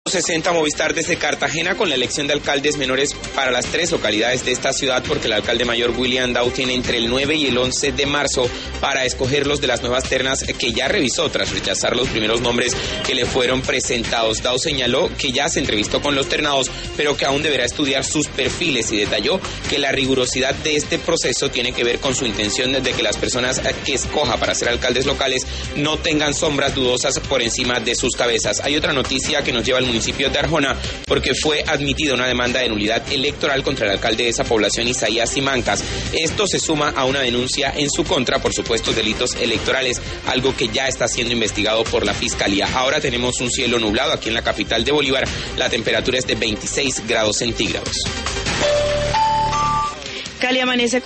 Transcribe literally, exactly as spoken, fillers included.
sesenta Movistar desde Cartagena con la elección de alcaldes menores para las tres localidades de esta ciudad, porque el alcalde mayor William Dow tiene entre el nueve y el once de marzo para escogerlos de las nuevas ternas que ya revisó tras rechazar los primeros nombres que le fueron presentados. Dow señaló que ya se entrevistó con los ternados, pero que aún deberá estudiar sus perfiles, y detalló que la rigurosidad de este proceso tiene que ver con su intención de que las personas que escoja para ser alcaldes locales no tengan sombras dudosas por encima de sus cabezas. Hay otra noticia que nos lleva al municipio de Arjona, porque fue admitida una demanda de nulidad electoral contra el alcalde de esa población, Isaías Simancas. Esto se suma a una denuncia en su contra por supuestos delitos electorales, algo que ya está siendo investigado por la Fiscalía. Ahora tenemos un cielo nublado aquí en la capital de Bolívar. La temperatura es de veintiséis grados centígrados. Cali amanece